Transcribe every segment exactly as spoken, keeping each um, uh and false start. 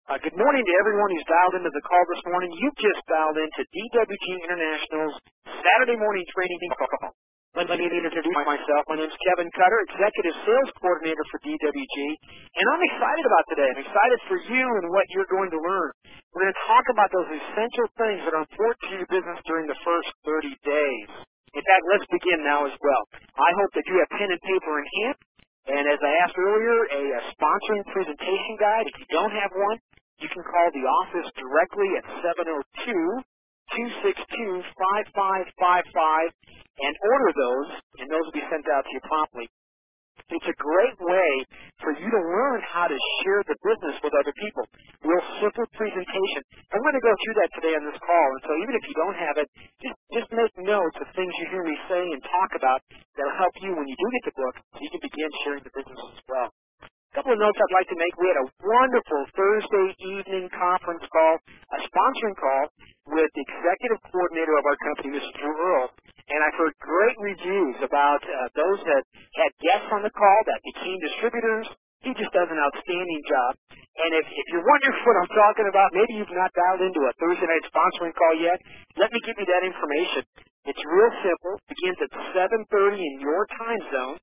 Uh, good morning to everyone who's dialed into the call this morning. You just dialed into D W G International's Saturday morning training call. Let me introduce myself. My name is Kevin Cutter, Executive Sales Coordinator for D W G, and I'm excited about today. I'm excited for you and what you're going to learn. We're going to talk about those essential things that are important to your business during the first thirty days. In fact, let's begin now as well. I hope that you have pen and paper in hand. And as I asked earlier, a, a sponsoring presentation guide. If you don't have one, you can call the office directly at seven oh two, two six two, five five five five and order those, and those will be sent out to you promptly. It's a great way for you to learn how to share the business with other people. Real simple presentation. I'm going to go through that today on this call, and so even if you don't have it, just, just make notes of things you hear me say and talk about that will help you when you do get the book so you can begin sharing the business as well. A couple of notes I'd like to make. We had a wonderful Thursday evening conference call, a sponsoring call with the executive coordinator of our company, Mister Drew Earl, and I've heard great reviews about uh, those that had guests on the call that became distributors. He just does an outstanding job. And if, if you're wondering what I'm talking about, maybe you've not dialed into a Thursday night sponsoring call yet, let me give you that information. It's real simple. It begins at seven thirty in your time zone.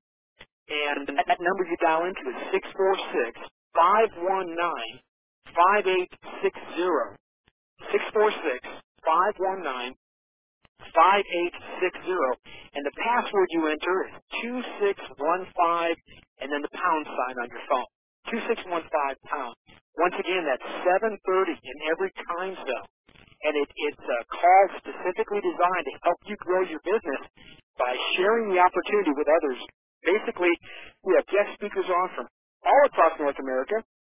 And that number you dial into is six four six, five one nine, five eight six zero. six four six, five one nine, five eight six zero. And the password you enter is two six one five and then the pound sign on your phone. two six one five pound. Once again, that's seven thirty in every time zone. And it, it's a call specifically designed to help you grow your business by sharing the opportunity with others. Basically, we have guest speakers on from all across North America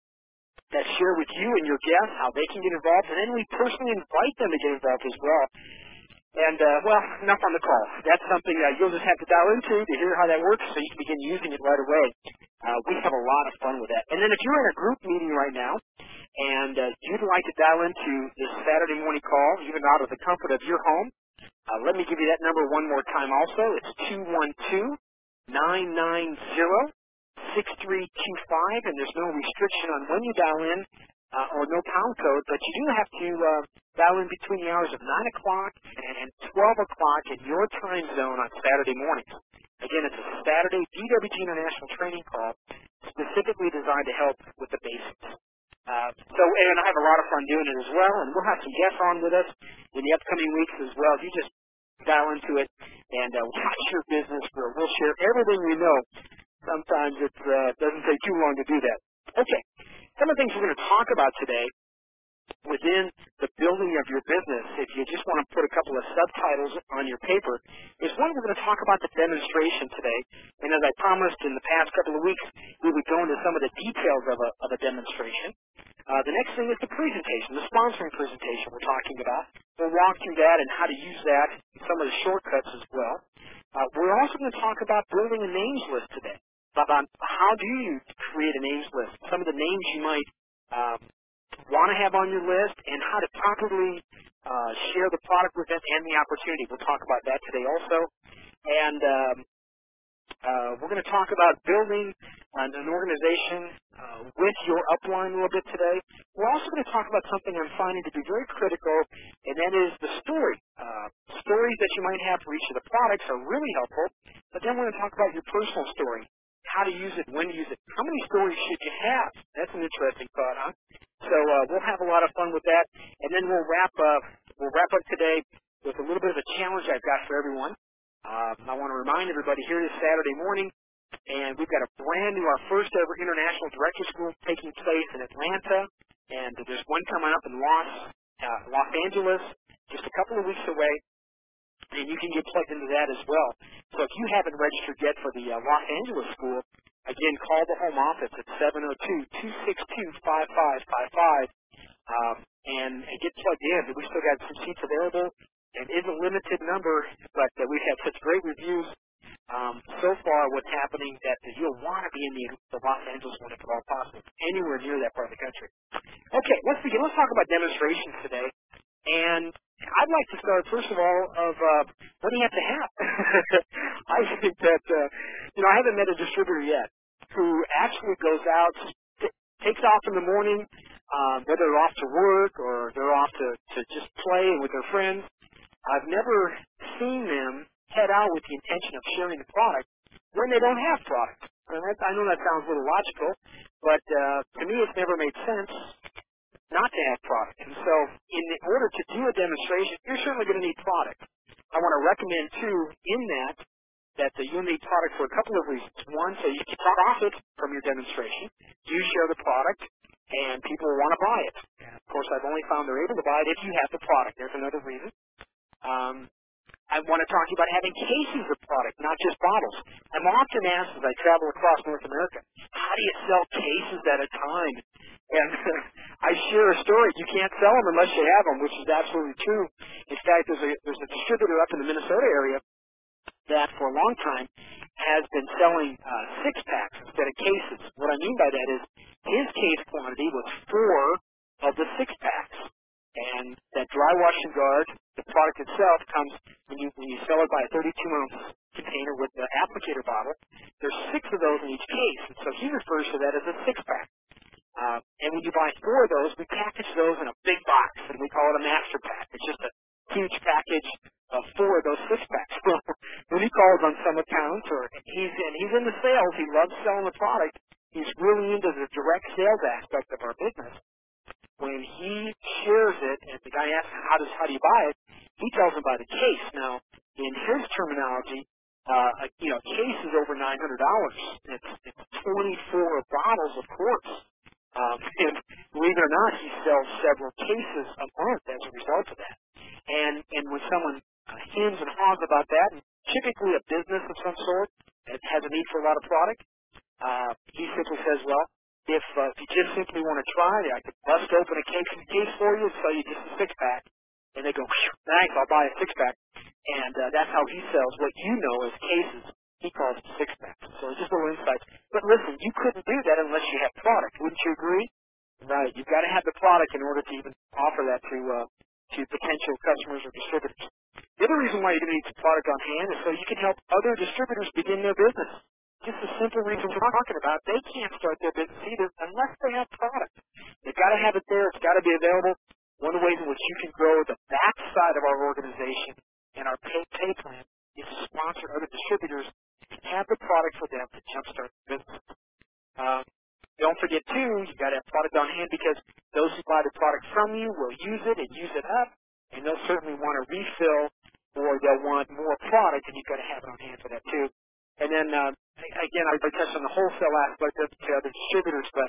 that share with you and your guests how they can get involved, and then we personally invite them to get involved as well. And, uh, well, enough on the call. That's something that you'll just have to dial into to hear how that works so you can begin using it right away. Uh, we have a lot of fun with that. And then if you're in a group meeting right now and uh, you'd like to dial into this Saturday morning call, even out of the comfort of your home, uh, let me give you that number one more time also. It's two one two, nine nine zero, six three two five, and there's no restriction on when you dial in uh, or no pound code, but you do have to uh, dial in between the hours of nine o'clock and twelve o'clock in your time zone on Saturday mornings. Again, it's a Saturday D W G International training call specifically designed to help with the basics. Uh, so, and I have a lot of fun doing it as well, and we'll have some guests on with us in the upcoming weeks as well. If you just dial into it and uh, watch your business grow. We'll share everything we know. Sometimes it uh, doesn't take too long to do that. Okay, some of the things we're going to talk about today within the building of your business, if you just want to put a couple of subtitles on your paper, is one, we're going to talk about the demonstration today. And as I promised in the past couple of weeks, we would go into some of the details of a, of a demonstration. Uh, the next thing is the presentation, the sponsoring presentation we're talking about. We'll walk through that and how to use that, some of the shortcuts as well. Uh, we're also going to talk about building a names list today, about how do you create a names list, some of the names you might um, want to have on your list, and how to properly uh, share the product with them and the opportunity. We'll talk about that today also. And um, uh, we're going to talk about building an, an organization uh, with your upline a little bit today. We're also going to talk about something I'm finding to be very critical, and that is the story. Uh, stories that you might have for each of the products are really helpful, but then we're going to talk about your personal story, how to use it, when to use it. How many stories should you have? That's an interesting thought, huh? So uh, we'll have a lot of fun with that, and then we'll wrap up. We'll wrap up today with a little bit of a challenge I've got for everyone. Uh, I want to remind everybody here this Saturday morning, and we've got a brand new, our first ever international director school taking place in Atlanta, and there's one coming up in Los uh, Los Angeles, just a couple of weeks away. And you can get plugged into that as well. So if you haven't registered yet for the uh, Los Angeles school, again, call the home office at seven oh two, two six two, five five five five um, and, and get plugged in. We've still got some seats available. It is a limited number, but uh, we've had such great reviews um, so far what's happening that you'll want to be in the, the Los Angeles one if at all possible, anywhere near that part of the country. Okay, let's begin. Let's talk about demonstrations today. And I'd like to start, first of all, of uh, what do you have to have? I think that, uh, you know, I haven't met a distributor yet who actually goes out, t- takes off in the morning, um, whether they're off to work or they're off to, to just play with their friends. I've never seen them head out with the intention of sharing the product when they don't have product. And that, I know that sounds a little logical, but uh, to me it's never made sense not to have product. And so in order to do a demonstration, you're certainly going to need product. I want to recommend, too, in that, that uh, you'll need product for a couple of reasons. One, so you can profit from your demonstration. You share the product, and people will want to buy it. And of course, I've only found they're able to buy it if you have the product. There's another reason. Um, I want to talk to you about having cases of product, not just bottles. I'm often asked as I travel across North America, how do you sell cases at a time? And I share a story. You can't sell them unless you have them, which is absolutely true. In fact, there's a, there's a distributor up in the Minnesota area that for a long time has been selling uh, six-packs instead of cases. What I mean by that is his case quantity was four of the six-packs. And that dry wash and guard, the product itself comes, when you, when you sell it by a thirty-two ounce container with the applicator bottle, there's six of those in each case. And so he refers to that as a six-pack. Uh, and when you buy four of those, we package those in a big box, and we call it a master pack. It's just a huge package of four of those six-packs. When he calls on some accounts, or he's in, he's in the sales, he loves selling the product, he's really into the direct sales aspect of our business. When he shares it, and the guy asks, how does how do you buy it, he tells him by the case. Now, in his terminology, uh, a, you know, a case is over nine hundred dollars. It's, it's twenty-four bottles of quartz. Um, and believe it or not, he sells several cases a month as a result of that. And and when someone uh, hems and haws about that, and typically a business of some sort that has a need for a lot of product, uh, he simply says, well, if, uh, if you just simply want to try, I could bust open a case, case for you and sell you just a six-pack. And they go, thanks, I'll buy a six-pack. And uh, that's how he sells what you know as cases. He calls it six-pack. So just a little insight. But listen, you couldn't do that unless you had product. Wouldn't you agree? Right. You've got to have the product in order to even offer that to uh, to potential customers or distributors. The other reason why you're going to need some product on hand is so you can help other distributors begin their business. Just a simple reason we're talking about, they can't start their business either unless they have product. They've got to have it there. It's got to be available. One of the ways in which you can grow the backside of our organization and our pay, pay plan is to sponsor other distributors and have the product for them to jumpstart the business. Um, don't forget, too, you've got to have product on hand because those who buy the product from you will use it and use it up, and they'll certainly want to refill or they'll want more product, and you've got to have it on hand for that, too. And then, uh, again, I touched on the wholesale aspect of to other distributors, but,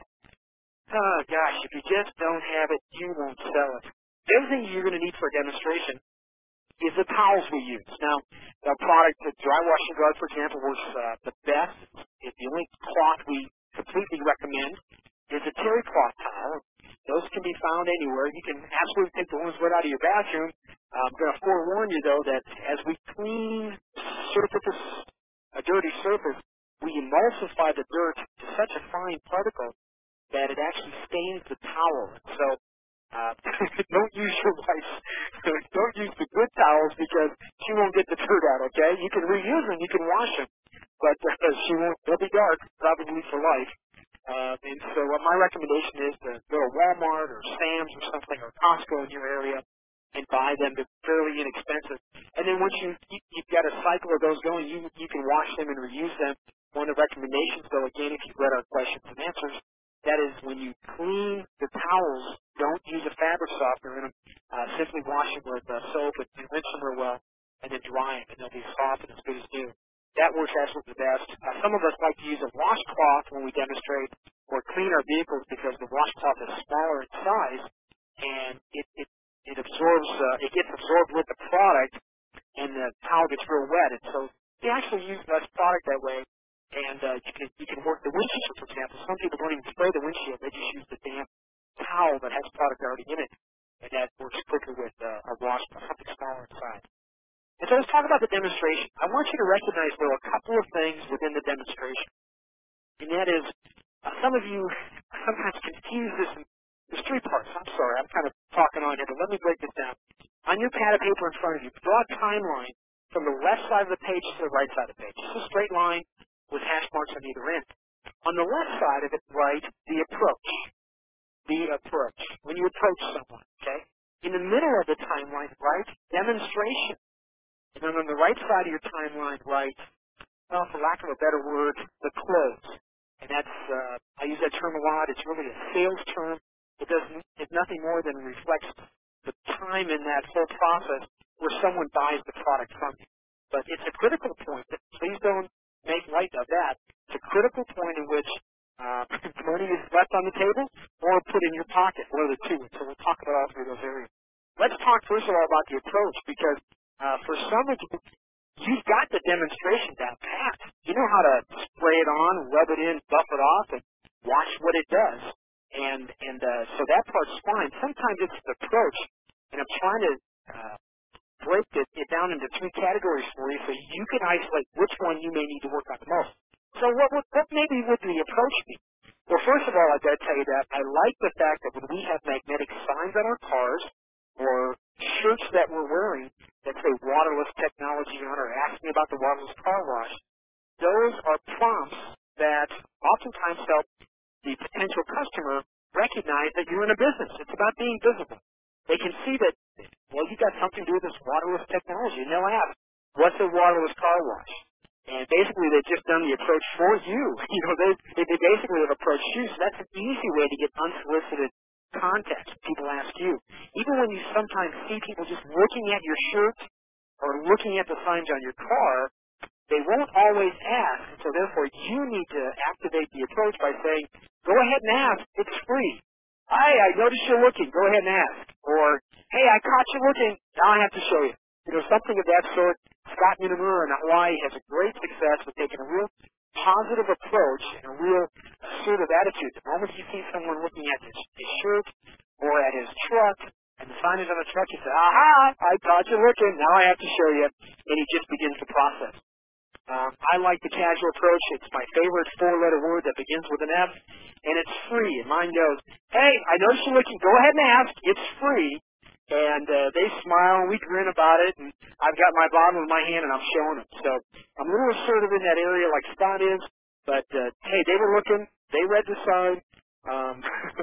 oh, gosh, if you just don't have it, you won't sell it. The other thing you're going to need for a demonstration is the towels we use. Now, the product, the dry washing guard, for example, works uh, the best. It's the only cloth we completely recommend is a terry cloth towel. Those can be found anywhere. You can absolutely take the ones right out of your bathroom. I'm going to forewarn you, though, that as we clean surfaces, a dirty surface, we emulsify the dirt to such a fine particle that it actually stains the towel. So uh, don't use your wife's, don't use the good towels because she won't get the dirt out, okay? You can reuse them, you can wash them, but uh, she won't, they'll be dark, probably for life. Uh, and so uh, my recommendation is to go to Walmart or Sam's or something, or Costco in your area, and buy them. They're fairly inexpensive. And then once you, you, you've got a cycle of those going, you, you can wash them and reuse them. One of the recommendations, though, again, if you've read our questions and answers, that is when you clean the towels, don't use a fabric softener in them. Uh, simply wash them with uh, soap and, and rinse them real well, and then dry them, and they'll be soft and as good as new. That works absolutely the best. Uh, some of us like to use a washcloth when we demonstrate or clean our vehicles because the washcloth is smaller in size, and it, it It absorbs, uh, it gets absorbed with the product, and the towel gets real wet. And so they actually use less product that way, and uh, you can you can work the windshield, for example. Some people don't even spray the windshield; they just use the damn towel that has product already in it, and that works quicker with uh, a washcloth, something smaller inside. And so let's talk about the demonstration. I want you to recognize, though, a couple of things within the demonstration, and that is uh, some of you sometimes confuse this. There's three parts. I'm sorry, I'm kind of talking on here, but let me break this down. On your pad of paper in front of you, draw a timeline from the left side of the page to the right side of the page. It's a straight line with hash marks on either end. On the left side of it, write the approach. the approach. When you approach someone, okay? In the middle of the timeline, right, demonstration. And then on the right side of your timeline, right, well, for lack of a better word, the close. And that's, uh, I use that term a lot. It's really a sales term. It doesn't, it's nothing more than reflects the time in that whole process where someone buys the product from you. But it's a critical point. Please don't make light of that. It's a critical point in which uh, money is left on the table or put in your pocket, one of the two. So we'll talk about all three of those areas. Let's talk first of all about the approach, because uh, for some of you, you've got the demonstration down pat. You know how to spray it on, rub it in, buff it off, and watch what it does. And and uh, so that part's fine. Sometimes it's the approach, and I'm trying to uh, break it, it down into three categories for you so you can isolate which one you may need to work on the most. So what, what, what maybe would the approach be? Well, first of all, I've got to tell you that I like the fact that when we have magnetic signs on our cars or shirts that we're wearing that say waterless technology on or ask me about the waterless car wash, those are prompts that oftentimes help the potential customer recognize that you're in a business. It's about being visible. They can see that, well, you got something to do with this waterless technology, and they'll ask, what's a waterless car wash? And basically, they've just done the approach for you. You know, they, they, they basically have approached you, so that's an easy way to get unsolicited contact. People ask you. Even when you sometimes see people just looking at your shirt or looking at the signs on your car, they won't always ask, so therefore you need to activate the approach by saying, go ahead and ask, it's free. Hi, I noticed you're looking, go ahead and ask. Or, hey, I caught you looking, now I have to show you. You know, something of that sort. Scott Minamura in Hawaii has a great success with taking a real positive approach and a real assertive attitude. The moment you see someone looking at his, his shirt or at his truck, and the sign is on the truck, you say, aha, I caught you looking, now I have to show you. And he just begins the process. Um, I like the casual approach. It's my favorite four-letter word that begins with an F, and it's free. And mine goes, hey, I noticed you're looking. Go ahead and ask. It's free. And uh, they smile, and we grin about it, and I've got my bottle in my hand, and I'm showing them. So I'm a little assertive in that area like Scott is, but, uh, hey, they were looking. They read the sign. Um,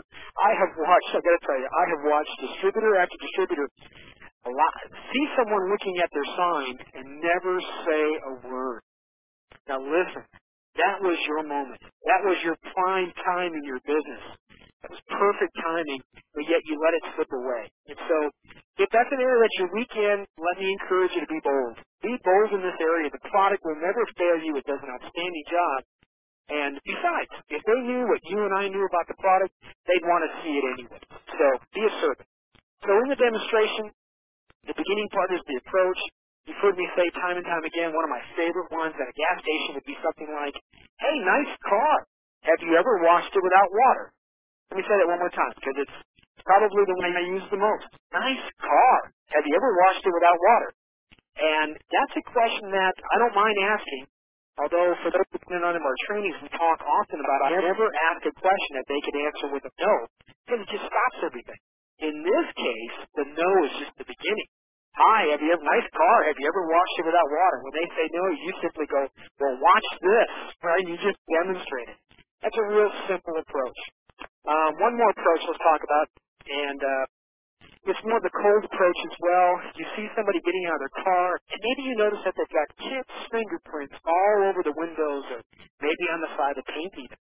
I have watched, I've got to tell you, I have watched distributor after distributor a lot, see someone looking at their sign and never say a word. Now listen, that was your moment. That was your prime time in your business. That was perfect timing, but yet you let it slip away. And so, if that's an area that you're weak in, let me encourage you to be bold. Be bold in this area. The product will never fail you. It does an outstanding job. And besides, if they knew what you and I knew about the product, they'd want to see it anyway. So, be assertive. So in the demonstration, the beginning part is the approach. You've heard me say time and time again, one of my favorite ones at a gas station would be something like, hey, nice car. Have you ever washed it without water? Let me say that one more time, because it's probably the one I use the most. Nice car. Have you ever washed it without water? And that's a question that I don't mind asking, although for those who have been on our trainings, we talk often about I never ask a question that they can answer with a no, because it just stops everything. In this case, the no is just the beginning. Hi, have you ever, nice car, have you ever washed it without water? When they say no, you simply go, well, watch this, right? You just demonstrate it. That's a real simple approach. Um, one more approach let's talk about, and uh, it's more the cold approach as well. You see somebody getting out of their car, and maybe you notice that they've got kids' fingerprints all over the windows or maybe on the side of the paint even.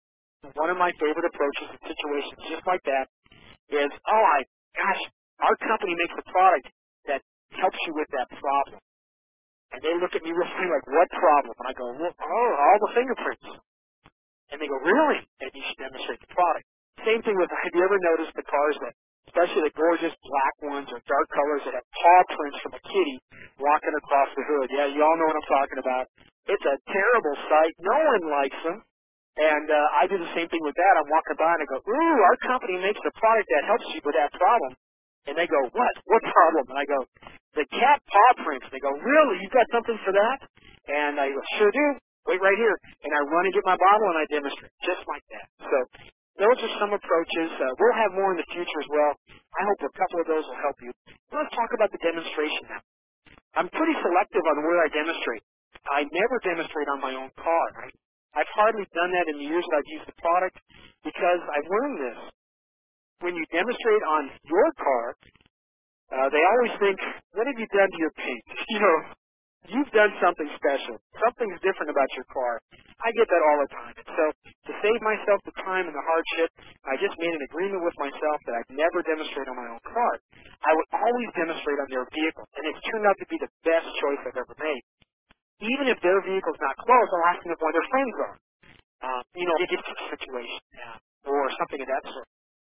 One of my favorite approaches in situations just like that is, oh, I, gosh, our company makes a product that helps you with that problem. And they look at me real funny like, what problem? And I go, well, oh, all the fingerprints. And they go, really? And you should demonstrate the product. Same thing with, have you ever noticed the cars that, especially the gorgeous black ones or dark colors that have paw prints from a kitty walking across the hood? Yeah, you all know what I'm talking about. It's a terrible sight. No one likes them. And uh, I do the same thing with that. I'm walking by and I go, ooh, our company makes a product that helps you with that problem. And they go, what? What problem? And I go, the cat paw prints. They go, really? You got something for that? And I go, sure do. Wait right here. And I run and get my bottle and I demonstrate, just like that. So those are some approaches. Uh, we'll have more in the future as well. I hope a couple of those will help you. Let's talk about the demonstration now. I'm pretty selective on where I demonstrate. I never demonstrate on my own car, right? I've hardly done that in the years that I've used the product because I've learned this. when you demonstrate on your car, uh, they always think, what have you done to your paint? You know, you've done something special. Something's different about your car. I get that all the time. So to save myself the time and the hardship, I just made an agreement with myself that I'd never demonstrate on my own car. I would always demonstrate on their vehicle, and it's turned out to be the best choice I've ever made. Even if their vehicle's not close, I'll ask them if one of their friends are. Um, you know, it gets to a situation, yeah, or something of that sort.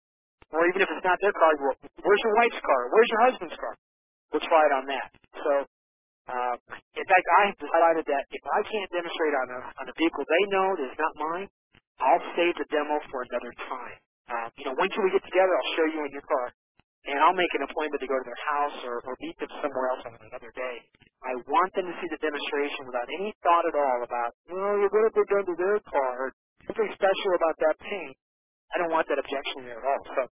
Or even if it's not their car, well, where's your wife's car? Where's your husband's car? We'll try it on that. So, uh, in fact, I have decided that if I can't demonstrate on a, on a vehicle they know that is not mine, I'll save the demo for another time. Uh, you know, when can we get together? I'll show you in your car. And I'll make an appointment to go to their house or, or meet them somewhere else on another day. I want them to see the demonstration without any thought at all about, well, you're going to be done to their car, or something special about that paint. I don't want that objection there at all. So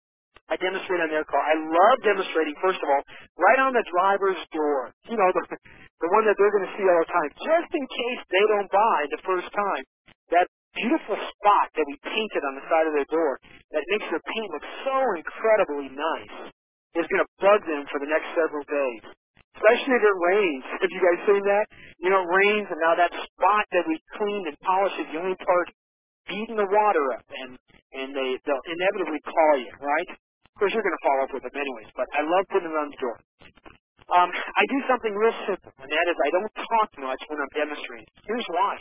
I demonstrate on their car. I love demonstrating, first of all, right on the driver's door. You know, the, the one that they're going to see all the time, just in case they don't buy the first time. That beautiful spot that we painted on the side of their door that makes their paint look so incredibly nice is going to bug them for the next several days. Especially if it rains. Have you guys seen that? You know, it rains, and now that spot that we cleaned and polished is the only part beating the water up, and, and they, they'll inevitably call you, right? Of course, you're going to follow up with them anyways, but I love putting them on the door. Um, I do something real simple, and that is I don't talk much when I'm demonstrating. Here's why.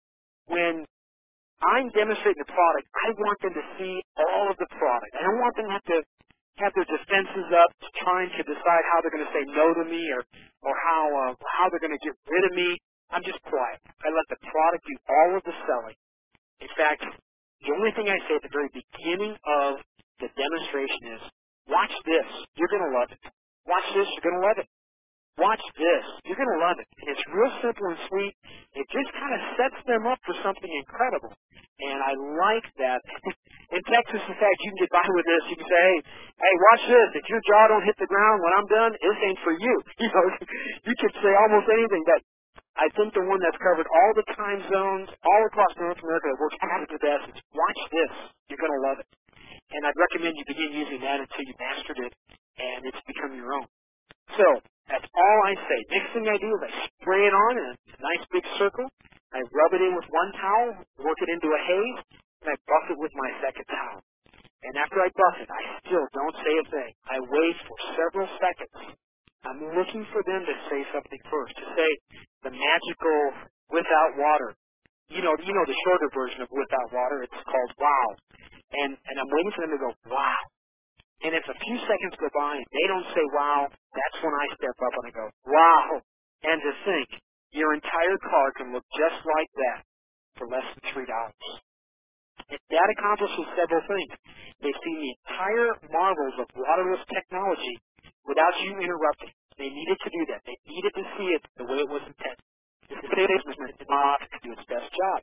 When I'm demonstrating the product, I want them to see all of the product. I don't want them to have to have their defenses up trying to decide how they're going to say no to me or, or how, uh, how they're going to get rid of me. I'm just quiet. I let the product do all of the selling. In fact, the only thing I say at the very beginning of the demonstration is, watch this, you're going to love it. Watch this, you're going to love it. Watch this, you're going to love it. And it's real simple and sweet. It just kind of sets them up for something incredible. And I like that. In Texas, in fact, you can get by with this. You can say, hey, hey, watch this. If your jaw don't hit the ground when I'm done, this ain't for you. You know, you could say almost anything, but I think the one that's covered all the time zones, all across North America, that works absolutely the best is watch this. You're going to love it. And I'd recommend you begin using that until you mastered it and it's become your own. So, that's all I say. Next thing I do is I spray it on in a nice big circle. I rub it in with one towel, work it into a haze, and I buff it with my second towel. And after I buff it, I still don't say a thing. I wait for several seconds. I'm looking for them to say something first, to say the magical without water. You know, you know the shorter version of without water. It's called wow. And, and I'm waiting for them to go, wow. And if a few seconds go by and they don't say wow, that's when I step up and I go, wow. And to think, your entire car can look just like that for less than three dollars. And that accomplishes several things. They've seen the entire marvels of waterless technology without you interrupting. They needed to do that. They needed to see it the way it was intended. This is meant to do its best job.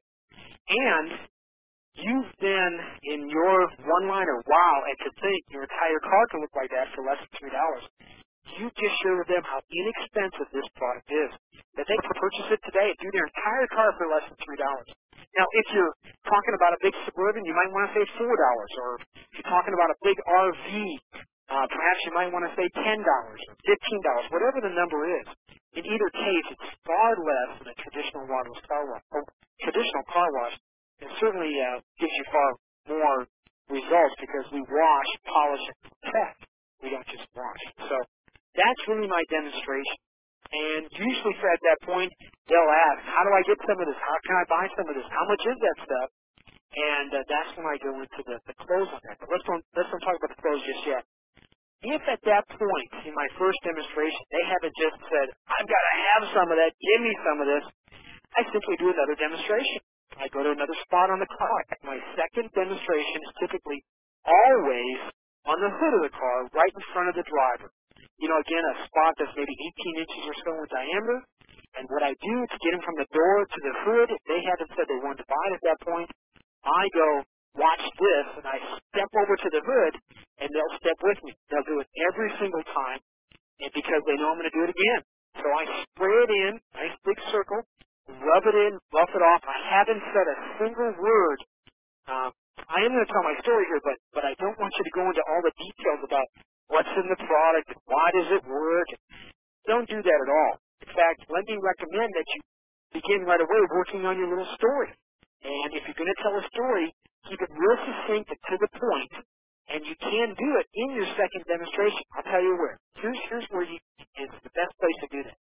And you've been in your one-liner, wow, and to think your entire car can look like that for less than three dollars. You just share with them how inexpensive this product is. That they can purchase it today and do their entire car for less than three dollars. Now, if you're talking about a big Suburban, you might want to say four dollars. Or if you're talking about a big R V, uh, perhaps you might want to say ten dollars or fifteen dollars, whatever the number is. In either case, it's far less than a traditional waterless car wash. Or traditional car wash. It certainly uh, gives you far more results because we wash, polish, and protect. We don't just wash. So that's really my demonstration. And usually at that point, they'll ask, how do I get some of this? How can I buy some of this? How much is that stuff? And uh, that's when I go into the, the close on that. But let's don't, let's don't talk about the close just yet. If at that point in my first demonstration, they haven't just said, I've got to have some of that, give me some of this, I simply do another demonstration. I go to another spot on the car. My second demonstration is typically always on the hood of the car, right in front of the driver. You know, again, a spot that's maybe eighteen inches or so in diameter. And what I do to get them from the door to the hood, if they haven't said they wanted to buy it at that point, I go, watch this, and I step over to the hood, and they'll step with me. They'll do it every single time, and because they know I'm going to do it again. So I spray it in, nice big circle, rub it in, buff it off. I haven't said a single word uh, I am going to tell my story here, but, but I don't want you to go into all the details about what's in the product and why does it work. Don't do that at all. In fact, let me recommend that you begin right away working on your little story. And if you're going to tell a story, keep it real succinct and to the point, and you can do it in your second demonstration. I'll tell you where. Here's, here's where you, it's the best place to do that.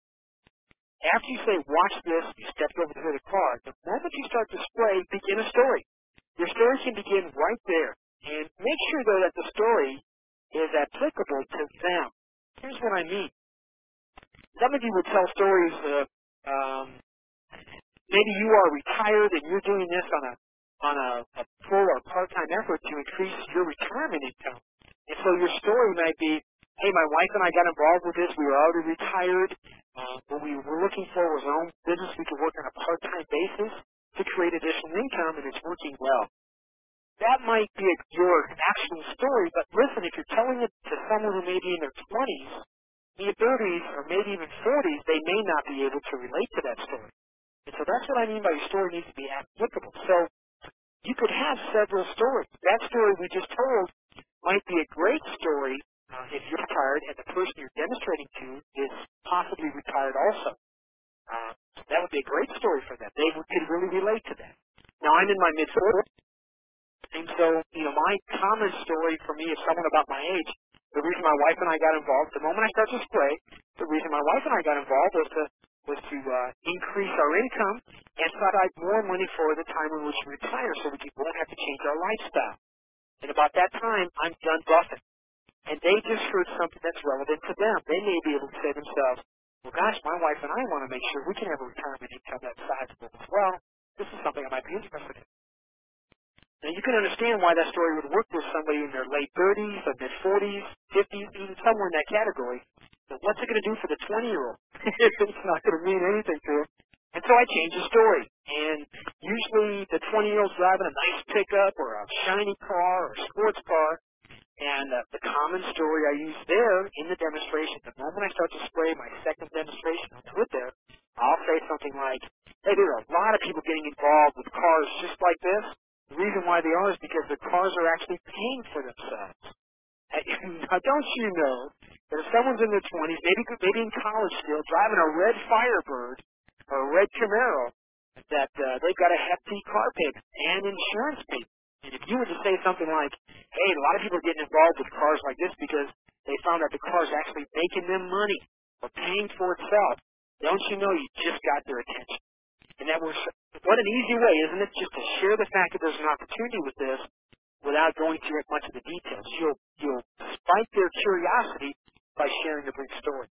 After you say, watch this, you step over to the car, the moment you start to spray, begin a story. Your story can begin right there. And make sure, though, that the story is applicable to them. Here's what I mean. Some of you would tell stories, uh, um, maybe you are retired and you're doing this on a on a, a full or part-time effort to increase your retirement income. And so your story might be, hey, my wife and I got involved with this. We were already retired. Uh, what we were looking for was our own business we could work on a part-time basis to create additional income, and it's working well. That might be a, your actual story, but listen, if you're telling it to someone who may be in their twenties, in their thirties, or maybe even forties, they may not be able to relate to that story. And so that's what I mean by your story needs to be applicable. So you could have several stories. That story we just told might be a great story uh, if you're retired and the person you're demonstrating to is possibly retired also. Uh, that would be a great story for them. They would, could really relate to that. Now, I'm in my mid-forties, and so, you know, my common story for me is someone about my age. The reason my wife and I got involved, the moment I started to spray, the reason my wife and I got involved was to was to uh, increase our income and provide more money for the time in which we retire so we won't have to change our lifestyle. And about that time, I'm done bluffing. And they just heard something that's relevant to them. They may be able to say to themselves, well, gosh, my wife and I want to make sure we can have a retirement income that's sizable as well. This is something I might be interested in. Now, you can understand why that story would work with somebody in their late thirties, or mid-forties, fifties, even somewhere in that category. But what's it going to do for the twenty-year-old? It's not going to mean anything to him. And so I changed the story. And usually the twenty-year-old's driving a nice pickup or a shiny car or a sports car. And uh, the common story I use there in the demonstration, the moment I start to spray my second demonstration, I'll put there, I'll say something like, hey, there are a lot of people getting involved with cars just like this. The reason why they are is because the cars are actually paying for themselves. Now, don't you know that if someone's in their twenties, maybe maybe in college still, driving a red Firebird or a red Camaro, that uh, they've got a hefty car payment and insurance payment. And if you were to say something like, hey, a lot of people are getting involved with cars like this because they found that the car's actually making them money or paying for itself, don't you know you just got their attention? And that was, what an easy way, isn't it, just to share the fact that there's an opportunity with this without going through much of the details. You'll, you'll spike their curiosity by sharing a brief story.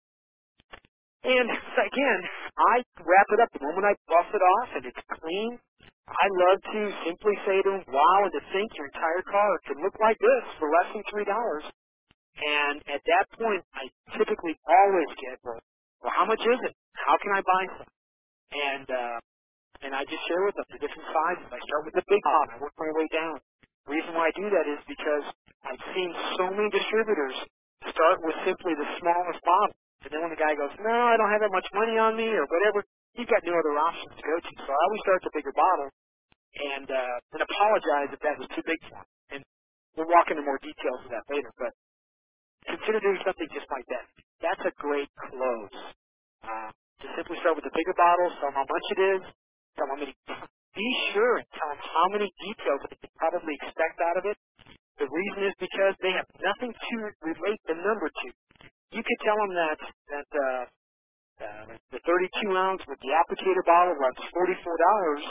And so again, I wrap it up the moment I buff it off and it's clean. I love to simply say to them, wow, and to think your entire car could look like this for less than three dollars. And at that point, I typically always get, well, well how much is it? How can I buy some? And, uh, and I just share with them the different sizes. I start with the big bottle. I work my way down. The reason why I do that is because I've seen so many distributors start with simply the smallest bottle. And then when the guy goes, no, I don't have that much money on me or whatever, he's got no other options to go to. So I always start with the bigger bottle and, uh, and apologize if that was too big for him. And we'll walk into more details of that later. But consider doing something just like that. That's a great close. Uh, to simply start with the bigger bottle, tell them how much it is, tell them how many, be sure and tell them how many details they can probably expect out of it. The reason is because they have nothing to relate the number to. You could tell them that, that uh, uh, the thirty-two ounce with the applicator bottle runs forty-four dollars,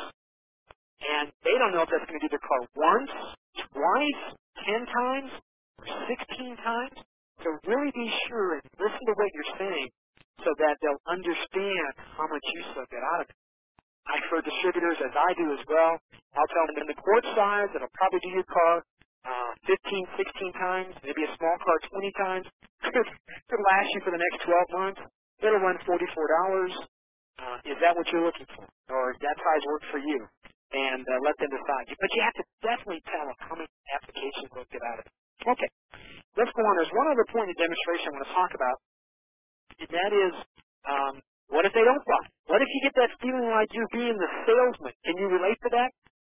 and they don't know if that's going to do their car once, twice, ten times, or sixteen times. So really be sure and listen to what you're saying so that they'll understand how much use they'll get out of it. I for distributors, as I do as well, I'll tell them in the quart size, it'll probably do your car uh, fifteen, sixteen times, maybe a small car twenty times. Could last you for the next twelve months. It'll run forty-four dollars. Uh, is that what you're looking for? Or does that size work for you? And uh, let them decide. But you have to definitely tell them how many applications they'll get out of it. Okay, let's go on. There's one other point in the demonstration I want to talk about, and that is, um, what if they don't buy? What if you get that feeling like you're being the salesman? Can you relate to that?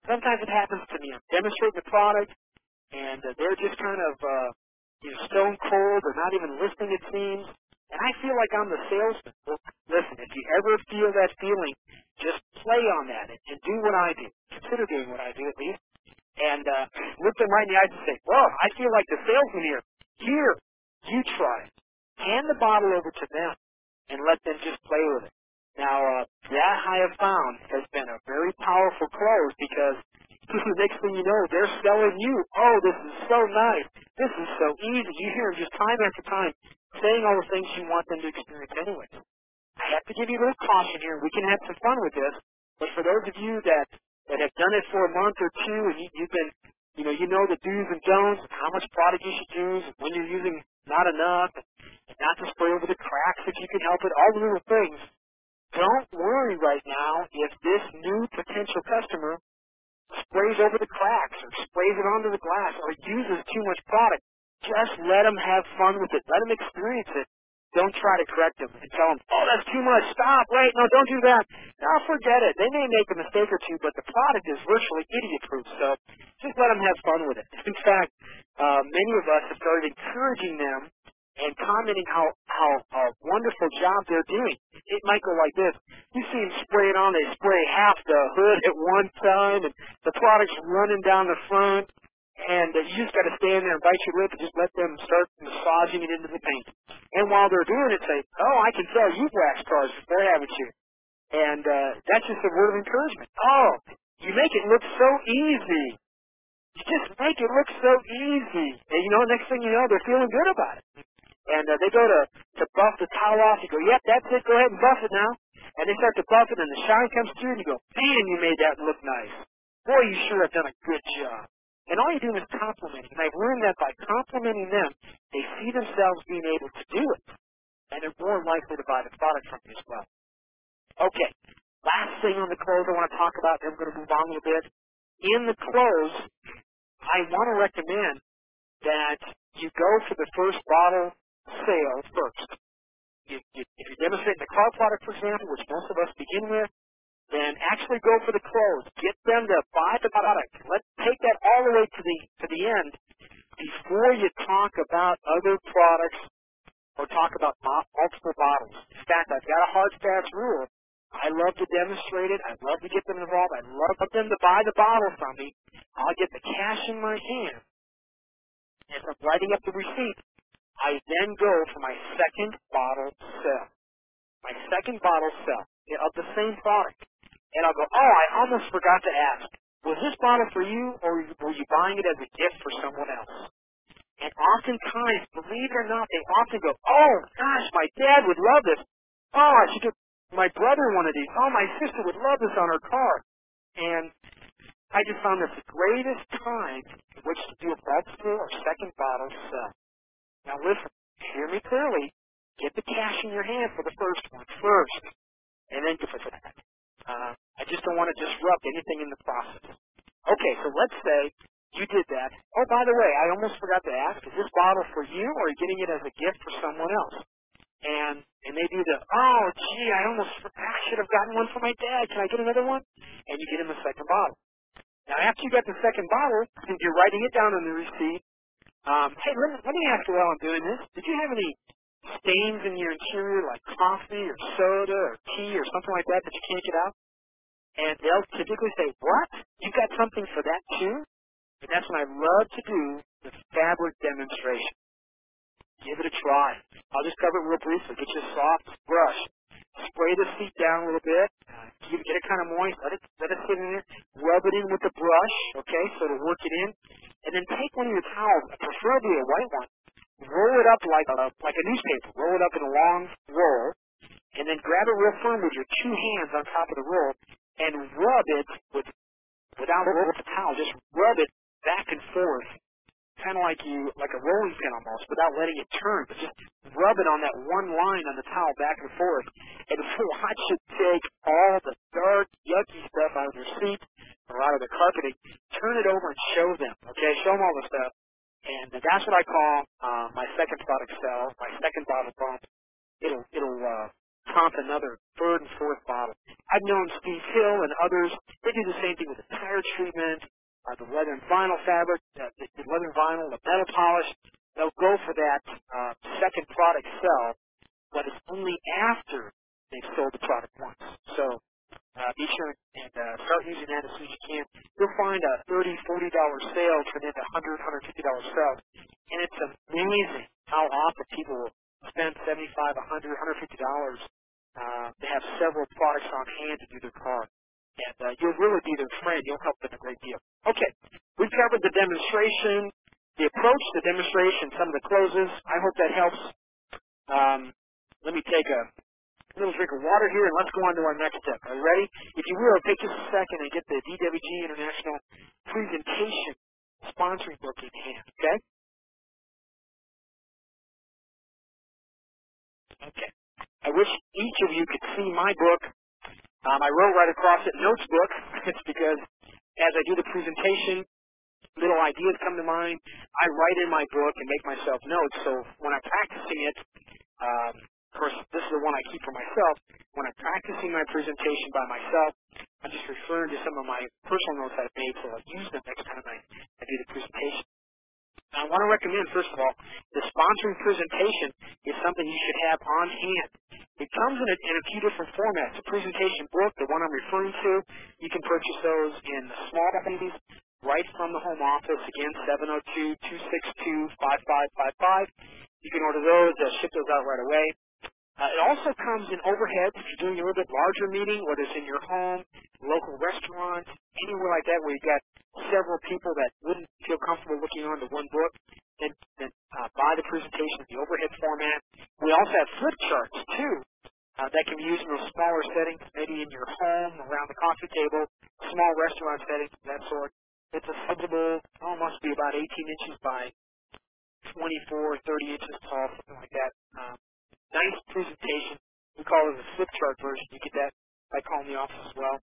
Sometimes it happens to me. I'm demonstrating the product, and uh, they're just kind of uh, you know, stone cold or not even listening, it seems. And I feel like I'm the salesman. Well, listen, if you ever feel that feeling, just play on that and, and do what I do. Consider doing what I do at least. And uh, look them right in the eyes and say, well, I feel like the salesman here. Here, you try it. Hand the bottle over to them and let them just play with it. Now, uh, that I have found has been a very powerful close because the next thing you know, they're selling you, oh, this is so nice. This is so easy. You hear them just time after time saying all the things you want them to experience anyway. I have to give you a little caution here. We can have some fun with this, but for those of you that, that have done it for a month or two and you, you've been, you know, you know the do's and don'ts, how much product you should use, when you're using not enough, and not to spray over the cracks if you can help it, all the little things. Don't worry right now if this new potential customer sprays over the cracks or sprays it onto the glass or uses too much product. Just let them have fun with it. Let them experience it. Don't try to correct them and tell them, oh, that's too much. Stop. Wait. No, don't do that. No, forget it. They may make a mistake or two, but the product is virtually idiot-proof. So just let them have fun with it. In fact, uh, many of us have started encouraging them and commenting how, how uh, wonderful job they're doing. It might go like this. You see them spray it on, they spray half the hood at one time, and the product's running down the front, and uh, you just got to stand there and bite your lip and just let them start massaging it into the paint. And while they're doing it, say, oh, I can tell you've waxed cars before, haven't you? And uh, that's just a word of encouragement. Oh, you make it look so easy. You just make it look so easy. And, you know, next thing you know, they're feeling good about it. And uh, they go to, to buff the towel off. You go, yep, that's it. Go ahead and buff it now. And they start to buff it, and the shine comes through, and you go, man, you made that look nice. Boy, you sure have done a good job. And all you're doing is complimenting. And I've learned that by complimenting them, they see themselves being able to do it. And they're more likely to buy the product from you as well. Okay, last thing on the close I want to talk about, then we're going to move on a little bit. In the close, I want to recommend that you go for the first bottle sale first. You, you, if you're demonstrating the car product, for example, which most of us begin with, then actually go for the close. Get them to buy the product. Let's take that all the way to the to the end before you talk about other products or talk about multiple bottles. In fact, I've got a hard, fast rule. I love to demonstrate it. I love to get them involved. I love them to buy the bottle from me. I'll get the cash in my hand. As I'm writing up the receipt, I then go for my second bottle sell. My second bottle sell of the same product. And I'll go, oh, I almost forgot to ask, was this bottle for you or were you buying it as a gift for someone else? And oftentimes, believe it or not, they often go, oh, gosh, my dad would love this. Oh, I should get my brother one of these. Oh, my sister would love this on her car. And I just found this the greatest time in which to do a multiple or second bottle sell. Now listen, hear me clearly. Get the cash in your hand for the first one first, and then go for that. Uh, I just don't want to disrupt anything in the process. Okay, so let's say you did that. Oh, by the way, I almost forgot to ask, is this bottle for you, or are you getting it as a gift for someone else? And and they do the, oh, gee, I almost I should have gotten one for my dad. Can I get another one? And you get him a second bottle. Now, after you got the second bottle, you're writing it down on the receipt. Um, hey, let me, let me ask you while I'm doing this, did you have any stains in your interior like coffee or soda or tea or something like that that you can't get out? And they'll typically say, what? You got something for that too? And that's when I love to do the fabric demonstration. Give it a try. I'll just cover it real briefly. Get you a soft brush. Spray the seat down a little bit. Get it kind of moist. Let it, let it sit in there. Rub it in with the brush, okay, so to work it in. And then take one of your towels, preferably a white one, roll it up like a, like a newspaper. Roll it up in a long roll, and then grab it real firm with your two hands on top of the roll and rub it with, without rolling with the towel. Just rub it back and forth, kind of like you, like a rolling pin almost, without letting it turn. But just rub it on that one line on the towel back and forth, and watch it take all the dark, yucky stuff out of your seat or out of the carpeting. Turn it over and show them. Okay, show them all the stuff. And that's what I call uh, my second product sell, my second bottle bump. It'll it'll uh, pump another third and fourth bottle. I've known Steve Hill and others, they do the same thing with the tire treatment, uh, the leather and vinyl fabric, uh, the, the leather and vinyl, the metal polish. They'll go for that uh, second product sell, but it's only after they've sold the product once. So uh, be sure and uh, start using that as soon as you can. You'll find a thirty dollars, forty dollars sale turn into one hundred dollars, one hundred fifty dollars sales. And it's amazing how often people will spend seventy-five dollars, one hundred dollars, one hundred fifty dollars uh, to have several products on hand to do their car. And uh, you'll really be their friend. You'll help them a great deal. Okay, we've covered the demonstration, the approach, the demonstration, some of the closes. I hope that helps. Um, let me take a little drink of water here, and let's go on to our next step. Are you ready? If you will, take just a second and get the D W G International Presentation Sponsoring Book in hand, okay? Okay. I wish each of you could see my book. Um, I wrote right across it, Notes Book. It's because as I do the presentation, little ideas come to mind. I write in my book and make myself notes, so when I'm practicing it, um, of course, this is the one I keep for myself. When I'm practicing my presentation by myself, I'm just referring to some of my personal notes I've made, so I'll use them next time I, I do the presentation. I want to recommend, first of all, the sponsoring presentation is something you should have on hand. It comes in a, in a few different formats. The presentation book, the one I'm referring to, you can purchase those in small quantities right from the home office. Again, seven oh two, two six two, five five five five. You can order those. They'll ship those out right away. Uh, it also comes in overhead if you're doing a little bit larger meeting, whether it's in your home, local restaurant, anywhere like that where you've got several people that wouldn't feel comfortable looking on the one book, then, then uh, buy the presentation in the overhead format. We also have flip charts, too, uh, that can be used in those smaller settings, maybe in your home, around the coffee table, small restaurant settings, that sort. It's a sizable, oh, must be about eighteen inches by twenty-four, thirty inches tall, something like that. Um, nice presentation. We call it a flip chart version. You get that by calling the office as well.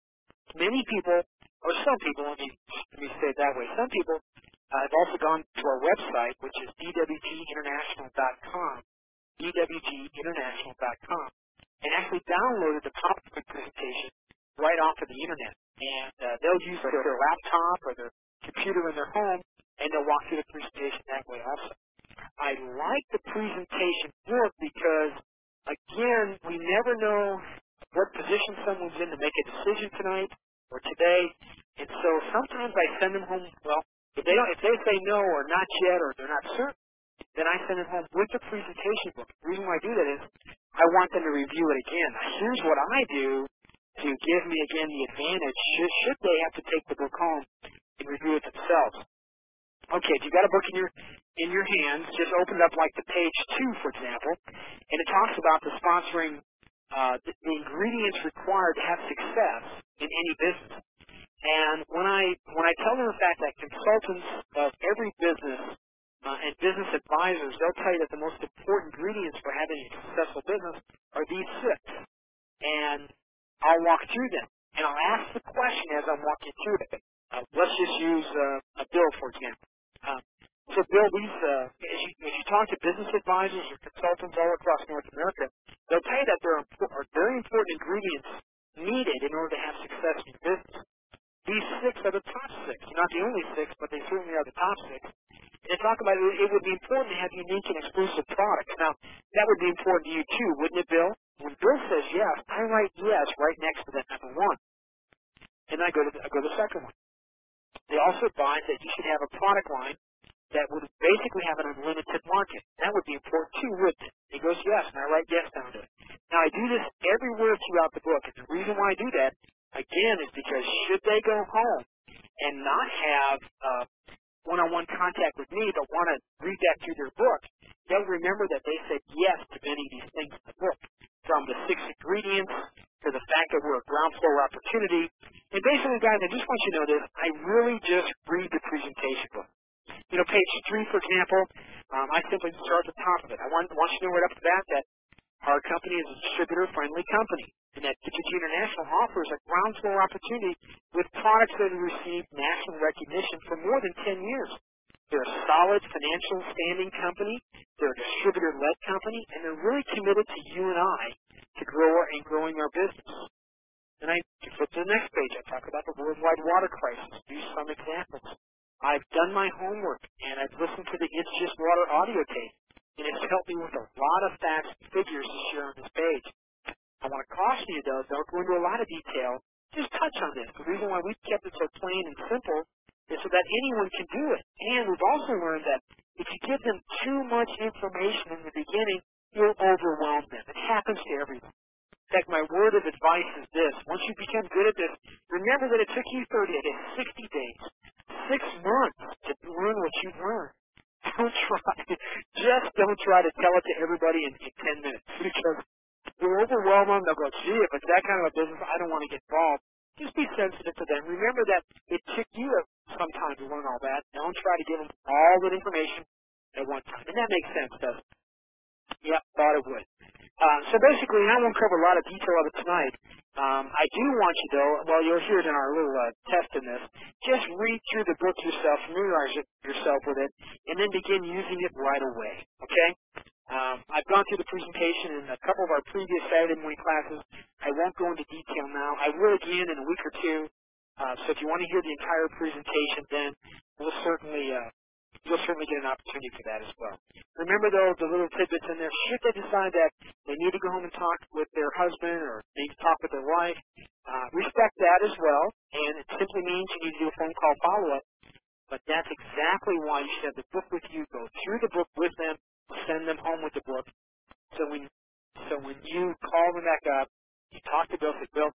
Many people, or some people, let me, let me say it that way, some people uh, have also gone to our website, which is d w g international dot com, d w g international dot com, and actually downloaded the PowerPoint presentation right off of the internet. And uh, they'll use their, their laptop or their computer in their home, and they'll walk through the presentation that way also. I like the presentation book because, again, we never know what position someone's in to make a decision tonight or today, and so sometimes I send them home. Well, if they don't, if they say no or not yet or they're not certain, then I send them home with the presentation book. The reason why I do that is I want them to review it again. Now, here's what I do to give me again the advantage should, should they have to take the book home and review it themselves. Okay, if you've got a book in your in your hands, just open it up like the page two, for example, and it talks about the sponsoring, uh, the, the ingredients required to have success in any business. And when I when I tell them the fact that consultants of every business uh, and business advisors, they'll tell you that the most important ingredients for having a successful business are these six. And I'll walk through them, and I'll ask the question as I'm walking through it. Uh, let's just use uh, a bill, for example. Uh, so, Bill, these, uh, as, you, as you talk to business advisors or consultants all across North America, they'll tell you that there are, are very important ingredients needed in order to have success in your business. These six are the top six. Not the only six, but they certainly are the top six. And they talk about it, it would be important to have unique and exclusive products. Now, that would be important to you, too, wouldn't it, Bill? When Bill says yes, I write yes right next to that number one. And I go to the, I go to the second one. They also advise that you should have a product line that would basically have an unlimited market. That would be important too, wouldn't it? He goes, yes, and I write yes down to it. Now, I do this everywhere throughout the book, and the reason why I do that, again, is because should they go home and not have uh, one-on-one contact with me, but want to read that through their book, they'll remember that they said yes to many of these things in the book, from the six ingredients to the fact that we're a ground floor opportunity. And basically, guys, I just want you to know this. I really just read the presentation book. You know, page three, for example, um, I simply start at the top of it. I want, want you to know right up to that that our company is a distributor-friendly company, and that D W G International offers a ground floor opportunity with products that have received national recognition for more than ten years. They're a solid financial standing company. They're a distributor-led company, and they're really committed to you and I to grow and growing our business. And I flip to the next page. I talk about the worldwide water crisis. Do some examples. I've done my homework, and I've listened to the It's Just Water audio tape, and it's helped me with a lot of facts and figures to share on this page. I want to caution you, though, don't go into a lot of detail. Just touch on this. The reason why we've kept it so plain and simple is so that anyone can do it. And we've also learned that if you give them too much information in the beginning, you'll overwhelm them. It happens to everyone. In fact, my word of advice is this. Once you become good at this, remember that it took you thirty days, sixty days, six months to learn what you've learned. Don't try. Just don't try to tell it to everybody in, in ten minutes. Because you'll overwhelm them. They'll go, gee, if it's that kind of a business, I don't want to get involved. Just be sensitive to them. Remember that it took you some time to learn all that. Don't try to give them all that information at one time. And that makes sense, doesn't it? Yep, thought it would. Uh, so basically, and I won't cover a lot of detail of it tonight. Um, I do want you, though, well, you'll hear it in our little uh, test in this, just read through the book yourself, familiarize yourself with it, and then begin using it right away, okay? Um, I've gone through the presentation in a couple of our previous Saturday morning classes. I won't go into detail now. I will again in a week or two. Uh, so if you want to hear the entire presentation, then we'll certainly uh, you'll certainly get an opportunity for that as well. Remember, though, the little tidbits in there. Should they decide that they need to go home and talk with their husband or need to talk with their wife, uh, respect that as well. And it simply means you need to do a phone call follow-up. But that's exactly why you should have the book with you. Go through the book with them. Send them home with the book. So when so when you call them back up, you talk to Bill, say, Bill,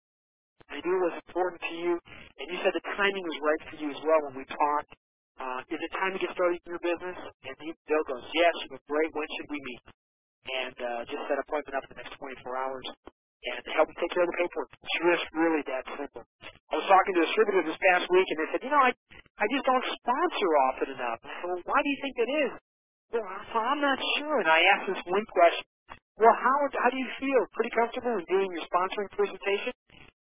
I knew it was important to you, and you said the timing was right for you as well when we talked. Uh, is it time to get started in your business? And he, Bill goes, yes. You go, great. When should we meet? And uh, just set an appointment up in the next twenty-four hours and help them take care of the paperwork. Just really that simple. I was talking to a distributor this past week, and they said, you know, I, I just don't sponsor often enough. I said, well, why do you think that is? Well, I'm not sure. And I asked this one question. Well, how how do you feel? Pretty comfortable in doing your sponsoring presentation?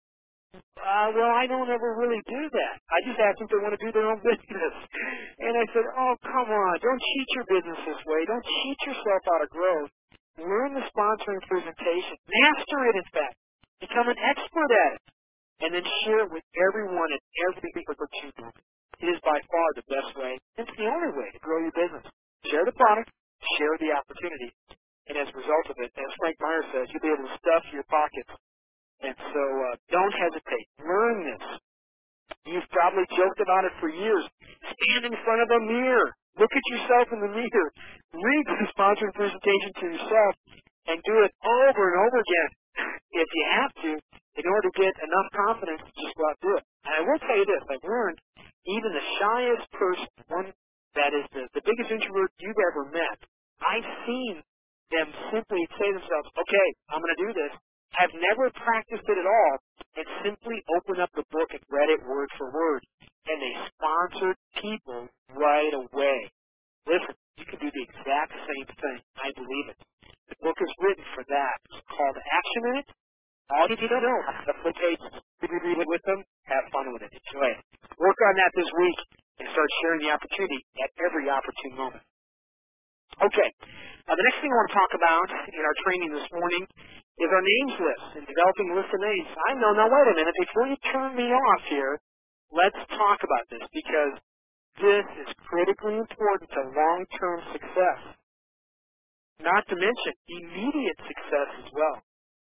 Uh, well, I don't ever really do that. I just ask them if they want to do their own business. And I said, oh, come on. Don't cheat your business this way. Don't cheat yourself out of growth. Learn the sponsoring presentation. Master it, in fact. Become an expert at it. And then share it with everyone and every opportunity. It is by far the best way. It's the only way to grow your business. Share the product. Share the opportunity. And as a result of it, as Frank Meyer says, you'll be able to stuff your pockets. And so uh, don't hesitate. Learn this. You've probably joked about it for years. Stand in front of a mirror. Look at yourself in the mirror. Read the sponsoring presentation to yourself and do it over and over again. If you have to, in order to get enough confidence to just go out and do it. And I will tell you this. I've learned even the shyest person, one that is the, the biggest introvert you've ever met, I've seen them simply say to themselves, okay, I'm going to do this. Have never practiced it at all, and simply opened up the book and read it word for word. And they sponsored people right away. Listen, you can do the exact same thing. I believe it. The book is written for that. It's called Action in It. All you need to know is to flip pages, read it with them, have fun with it, enjoy it. Work on that this week and start sharing the opportunity at every opportune moment. Okay, uh, the next thing I want to talk about in our training this morning is our names list and developing a list of names. I know, now wait a minute, before you turn me off here, let's talk about this because this is critically important to long-term success. Not to mention immediate success as well.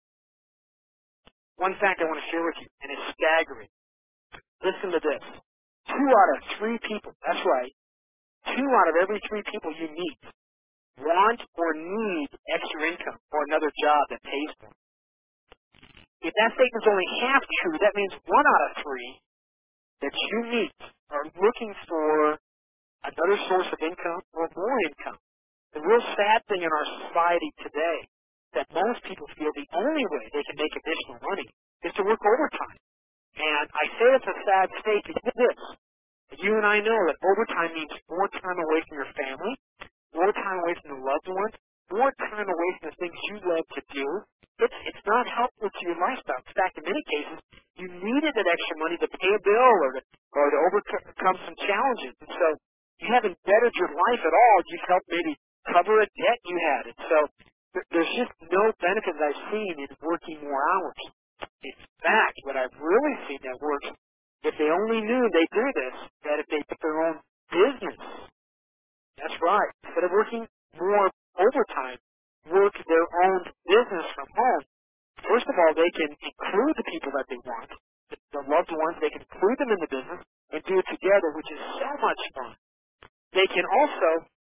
One fact I want to share with you, and it's staggering. Listen to this. Two out of three people, that's right, two out of every three people you meet want or need extra income or another job that pays them. If that statement's only half true, that means one out of three that you meet are looking for another source of income or more income. The real sad thing in our society today is that most people feel the only way they can make additional money is to work overtime. And I say it's a sad state because of this. You and I know that overtime means more time away from your family, more time away from the loved ones, more time away from the things you love to do. It's, it's not helpful to your lifestyle. In fact, in many cases, you needed that extra money to pay a bill or to, or to overcome some challenges. And so you haven't bettered your life at all. You've helped maybe cover a debt you had. And so there's just no benefit that I've seen in working more hours. In fact, what I've really seen that works, if they only knew they do this, that if they put their own business, that's right, instead of working more overtime, work their own business from home, first of all, they can include the people that they want, the, the loved ones, they can include them in the business and do it together, which is so much fun. They can also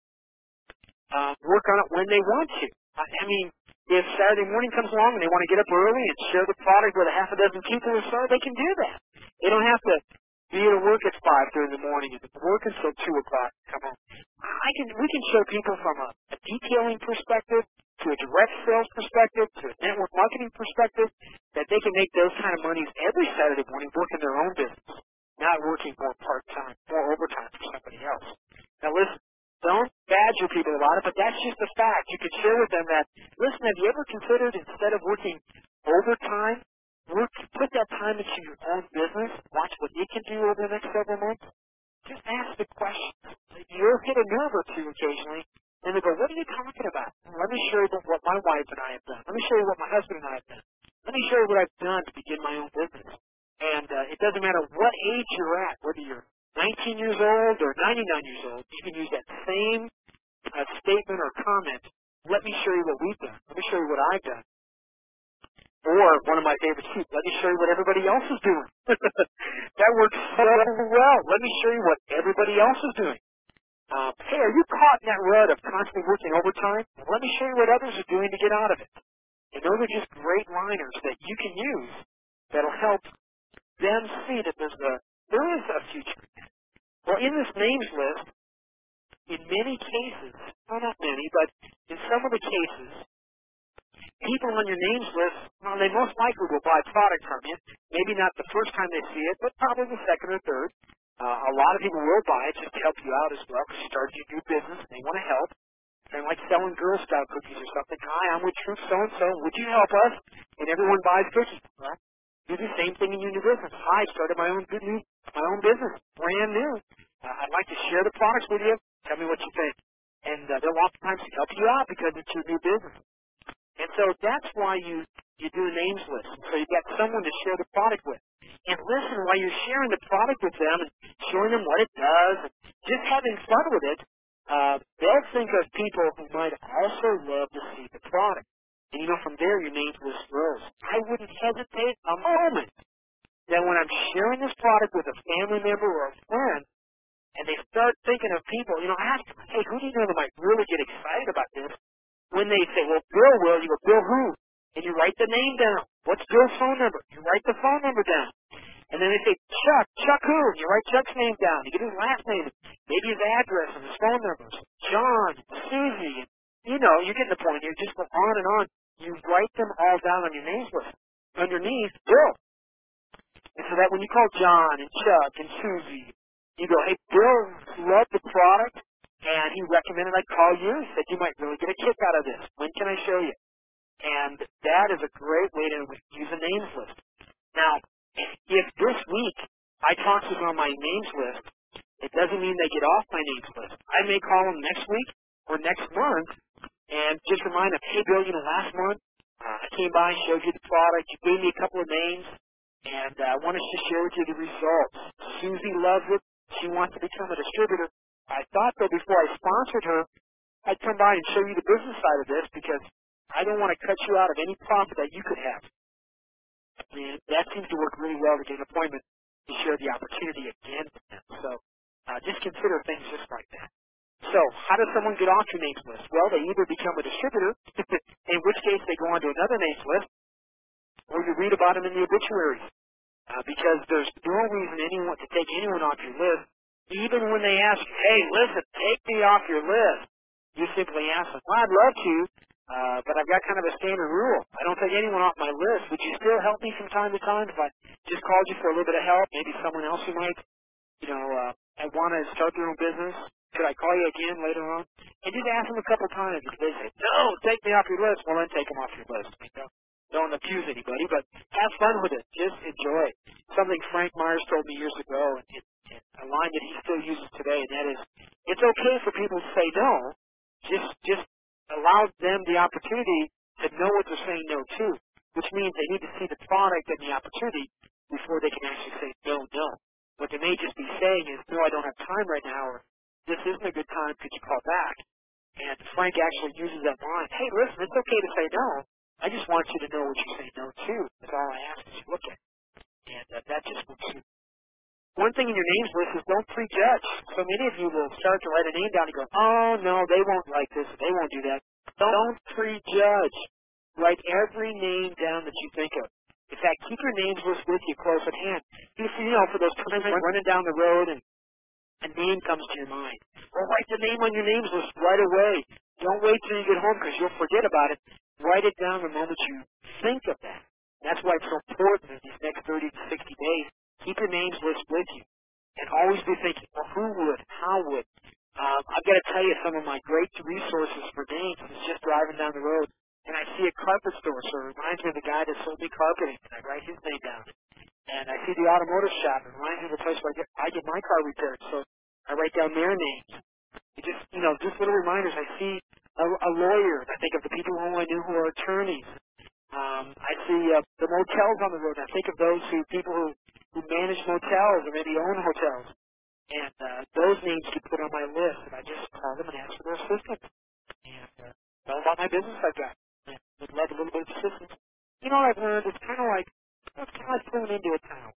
uh, work on it when they want to. I, I mean, if Saturday morning comes along and they want to get up early and share the product with a half a dozen people or so, they can do that. They don't have to be at work at five thirty in the morning and work until two o'clock and come home. I can, we can show people from a, a detailing perspective to a direct sales perspective to a network marketing perspective that they can make those kind of monies every Saturday morning working their own business, not working more part-time, more overtime for somebody else. Now listen, don't badger people about it, but that's just a fact. You could share with them that, listen, have you ever considered instead of working overtime, work, put that time into your own business, watch what it can do over the next several months? Just ask the questions. You'll hit a nerve or two occasionally, and they go, what are you talking about? Let me show you what my wife and I have done. Let me show you what my husband and I have done. Let me show you what I've done to begin my own business. And uh, it doesn't matter what age you're at, whether you're nineteen years old or ninety-nine years old, you can use that same uh, statement or comment. Let me show you what we've done. Let me show you what I've done. Or one of my favorites too, let me show you what everybody else is doing. That works so well. Let me show you what everybody else is doing. Uh, hey, are you caught in that rut of constantly working overtime? Let me show you what others are doing to get out of it. And those are just great liners that you can use that'll help them see that there's a, there is a future. Well, in this names list, in many cases, well, not many, but in some of the cases, people on your names list, well, they most likely will buy product from you. Maybe not the first time they see it, but probably the second or third. Uh, a lot of people will buy it just to help you out as well, because you started your new business and they want to help. Kind of like selling Girl Scout cookies or something. Hi, I'm with Troop so-and-so. Would you help us? And everyone buys cookies. Well, do the same thing in your new business. Hi, I started my own good new, my own business, brand new. Uh, I'd like to share the products with you. Tell me what you think. And uh, they'll oftentimes help you out because it's your new business. And so that's why you, you do a names list. So you've got someone to share the product with. And listen, while you're sharing the product with them and showing them what it does and just having fun with it, uh, they'll think of people who might also love to see the product. And you know, from there your names list grows. I wouldn't hesitate a moment that when I'm sharing this product with a family member or a friend, and they start thinking of people, you know, ask them, hey, who do you know that might really get excited about this? When they say, well, Bill will, you go, Bill who? And you write the name down. What's Bill's phone number? You write the phone number down. And then they say, Chuck, Chuck who? And you write Chuck's name down. You get his last name, maybe his address and his phone numbers. John, Susie, and, you know, you're getting the point here. Just go on and on. You write them all down on your names list. Underneath, Bill. And so that when you call John and Chuck and Susie, you go, hey, Bill loved the product, and he recommended I call you. He said you might really get a kick out of this. When can I show you? And that is a great way to use a names list. Now, if this week I talk to them on my names list, it doesn't mean they get off my names list. I may call them next week or next month and just remind them, hey, Bill, you know, last month uh, I came by and showed you the product. You gave me a couple of names, and uh, I wanted to share with you the results. Susie loves it. She wants to become a distributor. I thought, though, before I sponsored her, I'd come by and show you the business side of this because I don't want to cut you out of any profit that you could have. And that seems to work really well to get an appointment to share the opportunity again with them. So uh, just consider things just like that. So how does someone get off your names list? Well, they either become a distributor, in which case they go on to another names list, or you read about them in the obituaries. Uh, because there's no reason anyone to take anyone off your list, even when they ask, hey, listen, take me off your list. You simply ask them, well, I'd love to, uh, but I've got kind of a standard rule. I don't take anyone off my list. Would you still help me from time to time if I just called you for a little bit of help? Maybe someone else who might, you know, uh, want to start their own business. Could I call you again later on? And just ask them a couple times. If they say, no, take me off your list, well, then take them off your list. You know? Don't accuse anybody, but have fun with it. Just enjoy it. Something Frank Myers told me years ago, and, and a line that he still uses today, and that is, it's okay for people to say no. Just, just allow them the opportunity to know what they're saying no to, which means they need to see the product and the opportunity before they can actually say no, no. What they may just be saying is, no, I don't have time right now, or this isn't a good time, could you call back? And Frank actually uses that line, hey, listen, it's okay to say no. I just want you to know what you say no to. That's all I ask is you look at it. And uh, that just moves you. One thing in your names list is don't prejudge. So many of you will start to write a name down and go, oh, no, they won't like this. They won't do that. Don't prejudge. Write every name down that you think of. In fact, keep your names list with you close at hand. You see, you know, for those times when you're running down the road and a name comes to your mind, well, write the name on your names list right away. Don't wait till you get home because you'll forget about it. Write it down the moment you think of that. That's why it's so important in these next thirty to sixty days. Keep your names list with you. And always be thinking, well, who would? How would? Um, I've got to tell you, some of my great resources for names is just driving down the road, and I see a carpet store, so it reminds me of the guy that sold me carpeting, and I write his name down. And I see the automotive shop, and it reminds me of the place where I get, I get my car repaired, so I write down their names. It just, you know, just little reminders. I see a, a lawyer, I think of the people who I knew who are attorneys. Um, I see uh, the motels on the road. I think of those who people who, who manage motels or maybe own hotels. And uh, those names get put on my list, and I just call them and ask for their assistance. And uh, tell them about my business I've got. And would love a little bit of assistance. You know what I've learned? It's kind of like, it's kind of like pulling into a town.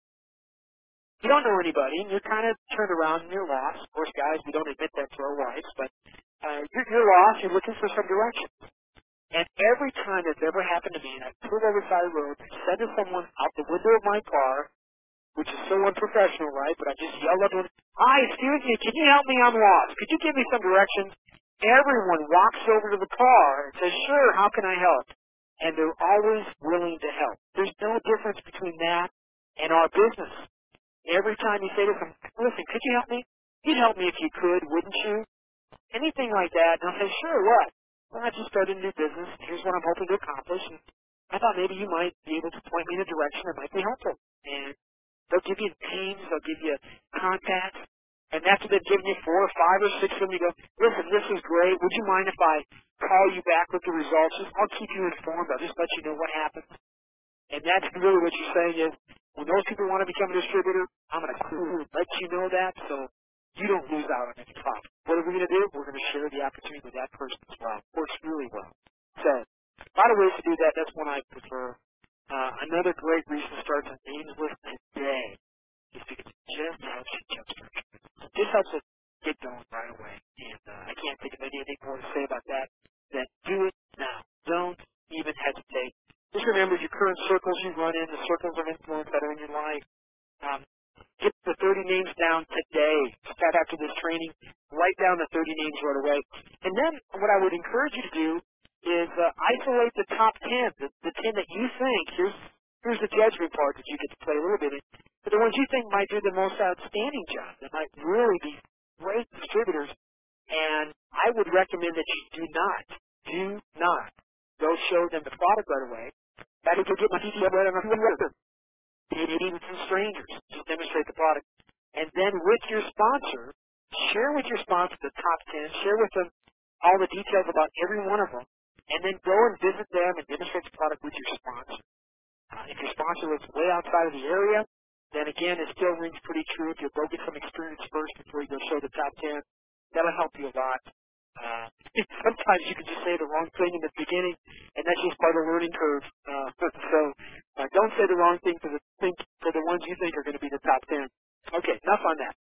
You don't know anybody, and you're kind of turned around and you're lost. Of course, guys, we don't admit that to our wives, but uh, you're, you're lost. You're looking for some direction. And every time it's ever happened to me, and I pulled over the side of the road and said to someone out the window of my car, which is so unprofessional, right? But I just yelled up to them, hi, excuse me, can you help me? I'm lost. Could you give me some directions? Everyone walks over to the car and says, sure, how can I help? And they're always willing to help. There's no difference between that and our business. Every time you say to them, listen, could you help me? You'd help me if you could, wouldn't you? Anything like that. And I'll say, sure, what? Well, I just started a new business. Here's what I'm hoping to accomplish. And I thought maybe you might be able to point me in a direction that might be helpful. And they'll give you names, they'll give you contacts. And after they've given you four or five or six of them, you go, listen, this is great. Would you mind if I call you back with the results? Just, I'll keep you informed. I'll just let you know what happens. And that's really what you're saying is, when those people want to become a distributor, I'm going to let you know that so you don't lose out on any profit. What are we going to do? We're going to share the opportunity with that person as well. It works really well. So, a lot of ways to do that. That's one I prefer. Uh, another great reason to start the names list today is because it just helps you jumpstart. This helps us get going right away. And uh, I can't think of anything more to say about that than do it now. Don't even hesitate. Just remember your current circles you run in, the circles of influence that are in your life. Um, get the thirty names down today. Start after this training. Write down the thirty names right away. And then what I would encourage you to do is uh, isolate the top ten, the, the ten that you think. Here's, here's the judgment part that you get to play a little bit in. But the ones you think might do the most outstanding job, that might really be great distributors. And I would recommend that you do not, do not go show them the product right away. That is, you'll get my D C right on a computer. Maybe even some strangers. Just demonstrate the product. And then with your sponsor, share with your sponsor the top ten. Share with them all the details about every one of them. And then go and visit them and demonstrate the product with your sponsor. Uh, if your sponsor lives way outside of the area, then again, it still rings pretty true. If you'll go get some experience first before you go show the top ten, that'll help you a lot. Uh, sometimes you can just say the wrong thing in the beginning, and that's just part of the learning curve. Uh, so uh, don't say the wrong thing for the think for the ones you think are going to be the top ten. Okay, enough on that.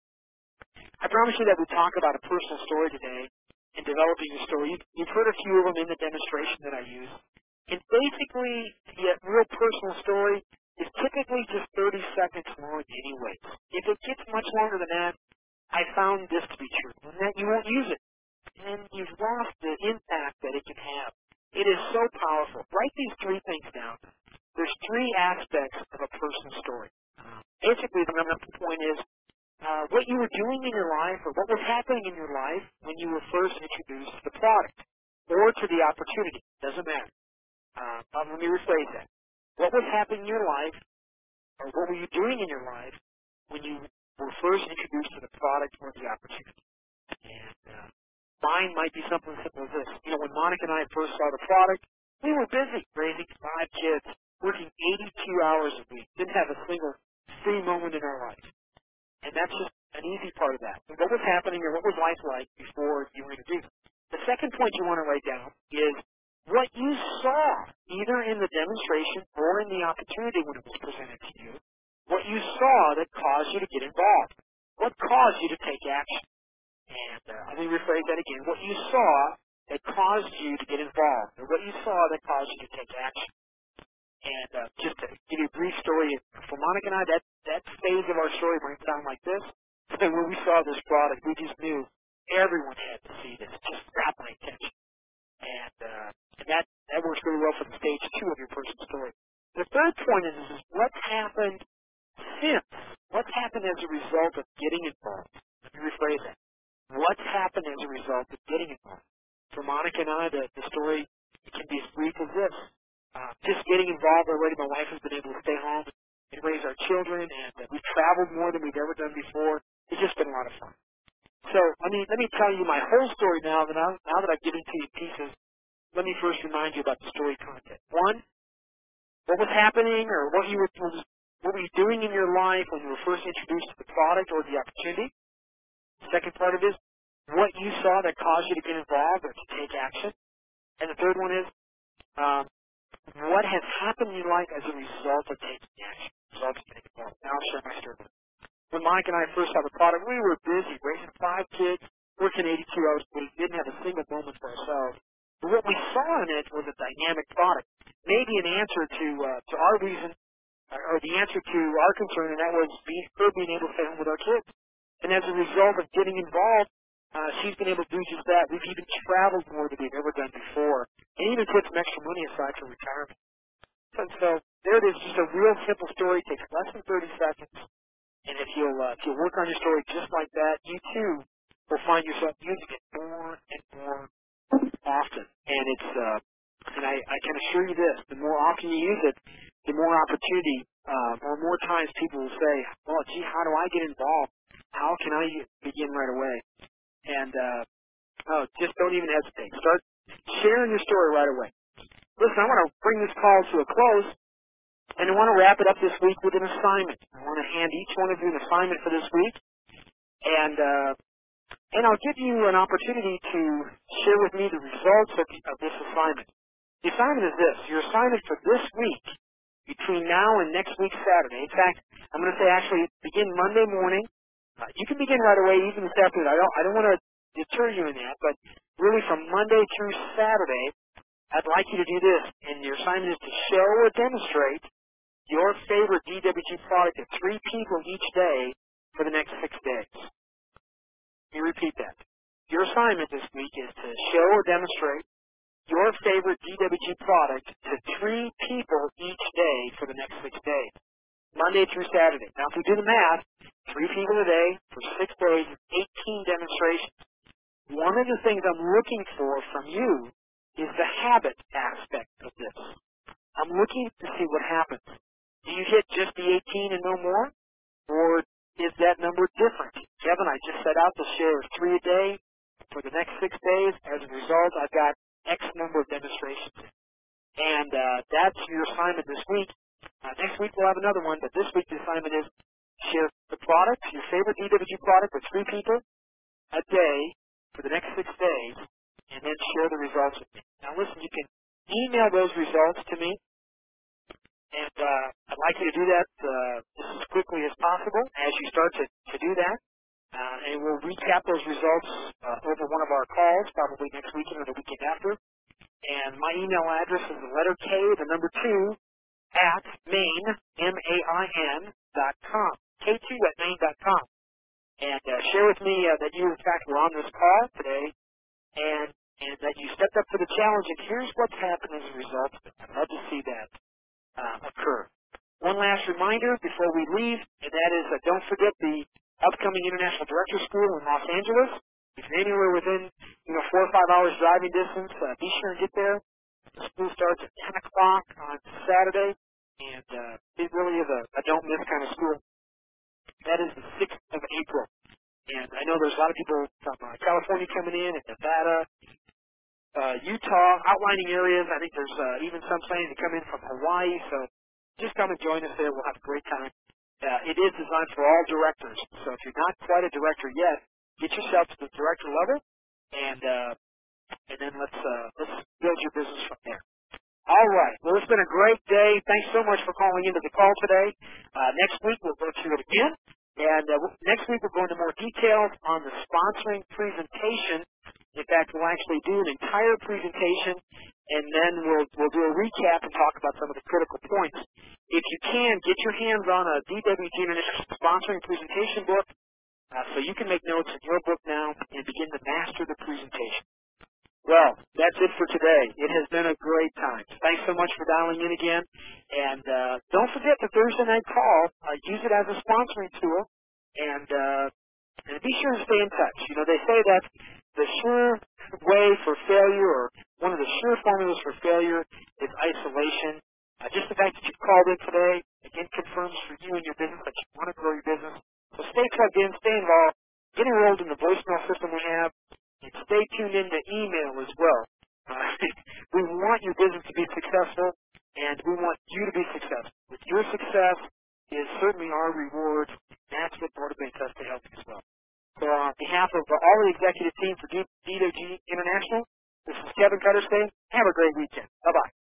I promise you that we talk about a personal story today in developing your story. You've, you've heard a few of them in the demonstration that I use. And basically, the real personal story is typically just thirty seconds long anyway. If it gets much longer than that, I found this to be true, and that you won't use it. And you've lost the impact that it can have. It is so powerful. Write these three things down. There's three aspects of a personal story. Basically, the number point is uh, what you were doing in your life or what was happening in your life when you were first introduced to the product or to the opportunity. Doesn't matter. Uh, um, let me rephrase that. What was happening in your life or what were you doing in your life when you were first introduced to the product or the opportunity? And uh, mine might be something as simple as this. You know, when Monica and I first saw the product, We were busy raising five kids, working eighty-two hours a week, didn't have a single free moment in our life. And that's just an easy part of that. What was happening or what was life like before you were introduced? The second point you want to write down is what you saw, either in the demonstration or in the opportunity when it was presented to you, what you saw that caused you to get involved. What caused you to take action? And uh, let me rephrase that again. What you saw that caused you to get involved, or what you saw that caused you to take action. And uh, just to give you a brief story, for Monica and I, that, that phase of our story might sound like this. And when we saw this product, we just knew everyone had to see this. It just grabbed my attention. And, uh, and that, that works really well for the stage two of your personal story. The third point is, is what's happened since? What's happened as a result of getting involved? Let me rephrase that. What's happened as a result of getting involved? For Monica and I, the, the story it can be as brief as this. Uh, just getting involved already, my wife has been able to stay home and raise our children, and uh, we've traveled more than we've ever done before. It's just been a lot of fun. So let me let me tell you my whole story now. That I, now that I've given to you pieces, let me first remind you about the story content. One, what was happening, or what you were what were you doing in your life when you were first introduced to the product or the opportunity. The second part of it is what you saw that caused you to get involved or to take action. And the third one is um, what has happened in your life as a result of taking action, result of getting involved. Now I'll share my story. When Mike and I first saw the product, we were busy raising five kids, working eighty-two hours a week, didn't have a single moment for ourselves. But what we saw in it was a dynamic product, maybe an answer to uh, to our reason, or the answer to our concern, and that was being, her being able to stay home with our kids. And as a result of getting involved, uh, she's been able to do just that. We've even traveled more than we've ever done before, and even put some extra money aside for retirement. So, so there it is, just a real simple story. It takes less than thirty seconds. And if you'll, uh, if you'll work on your story just like that, you too will find yourself using it more and more often. And it's, uh, and I, I can assure you this, the more often you use it, the more opportunity, uh, or more times people will say, well, gee, how do I get involved? How can I begin right away? And, uh, oh, just don't even hesitate. Start sharing your story right away. Listen, I want to bring this call to a close. And I want to wrap it up this week with an assignment. I want to hand each one of you an assignment for this week. And uh, and I'll give you an opportunity to share with me the results of, of this assignment. The assignment is this. Your assignment for this week, between now and next week Saturday. In fact, I'm going to say actually begin Monday morning. Uh, you can begin right away, even this afternoon. I don't, I don't want to deter you in that, but really from Monday through Saturday, I'd like you to do this. And your assignment is to show or demonstrate your favorite D W G product to three people each day for the next six days. Let me repeat that. Your assignment this week is to show or demonstrate your favorite D W G product to three people each day for the next six days, Monday through Saturday. Now, if we do the math, three people a day for six days, eighteen demonstrations. One of the things I'm looking for from you is the habit aspect of this. I'm looking to see what happens. Do you hit just the eighteen and no more? Or is that number different? Kevin, I just set out to share three a day for the next six days. As a result, I've got X number of demonstrations. And uh, that's your assignment this week. Uh, next week we'll have another one, but this week the assignment is share the product, your favorite D W G product with three people a day for the next six days, and then share the results with me. Now listen, you can email those results to me. And uh, I'd like you to do that uh, just as quickly as possible as you start to, to do that. Uh, and we'll recap those results uh, over one of our calls, probably next weekend or the weekend after. And my email address is the letter K, the number two, at main, M A I N, dot com. K two at main dot com. And uh, share with me uh, that you, in fact, were on this call today and, and that you stepped up to the challenge. And here's what's happened as a result of it. I'd love to see that. Uh, occur. One last reminder before we leave, and that is uh, don't forget the upcoming International Director School in Los Angeles. If you're anywhere within you know four or five hours driving distance, uh, be sure and get there. The school starts at ten o'clock on Saturday, and uh, it really is a, a don't miss kind of school. That is the sixth of April. And I know there's a lot of people from uh, California coming in, and Nevada, uh, Utah, outlining areas. I think there's uh, even some planning to come in from Hawaii. So just come and join us there. We'll have a great time. Uh, it is designed for all directors. So if you're not quite a director yet, get yourself to the director level, and uh, and then let's uh, let's build your business from there. All right. Well, it's been a great day. Thanks so much for calling into the call today. Uh, next week, we'll go through it again. And uh, next week, we'll go into more details on the sponsoring presentation. In fact, we'll actually do an entire presentation, and then we'll, we'll do a recap and talk about some of the critical points. If you can, get your hands on a D W G International sponsoring presentation book uh, so you can make notes in your book now and begin to master the presentation. Well, that's it for today. It has been a great time. Thanks so much for dialing in again. And uh, don't forget the Thursday night call. Uh, use it as a sponsoring tool. And, uh, and be sure to stay in touch. You know, they say that the sure way for failure, or one of the sure formulas for failure, is isolation. Uh, just the fact that you've called in today, again, confirms for you and your business that you want to grow your business. So stay plugged in, stay involved, get enrolled in the voicemail system we have. And stay tuned in to email as well. Uh, we want your business to be successful, and we want you to be successful. With your success is certainly our reward. That's what motivates us to help you as well. So on behalf of all the executive team for D W G International, this is Kevin Cutter saying, have a great weekend. Bye-bye.